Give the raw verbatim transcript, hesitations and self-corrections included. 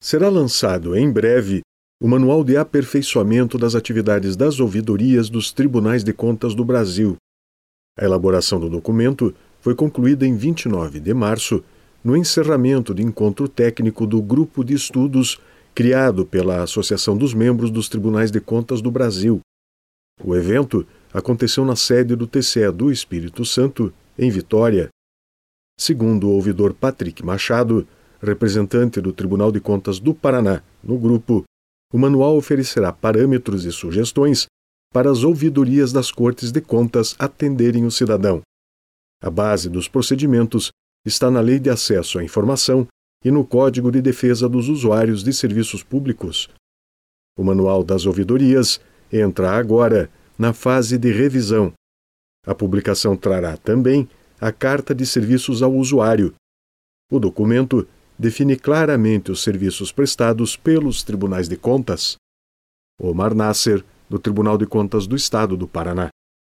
Será lançado em breve o Manual de Aperfeiçoamento das Atividades das Ouvidorias dos Tribunais de Contas do Brasil. A elaboração do documento foi concluída em vinte e nove de março, no encerramento de encontro técnico do Grupo de Estudos criado pela Associação dos Membros dos Tribunais de Contas do Brasil. O evento aconteceu na sede do T C E do Espírito Santo, em Vitória. Segundo o ouvidor Patrick Machado, representante do Tribunal de Contas do Paraná, no grupo, o manual oferecerá parâmetros e sugestões para as ouvidorias das Cortes de Contas atenderem o cidadão. A base dos procedimentos está na Lei de Acesso à Informação e no Código de Defesa dos Usuários de Serviços Públicos. O Manual das Ouvidorias entra agora na fase de revisão. A publicação trará também a Carta de Serviços ao Usuário. O documento define claramente os serviços prestados pelos Tribunais de Contas. Omar Nasser, do Tribunal de Contas do Estado do Paraná.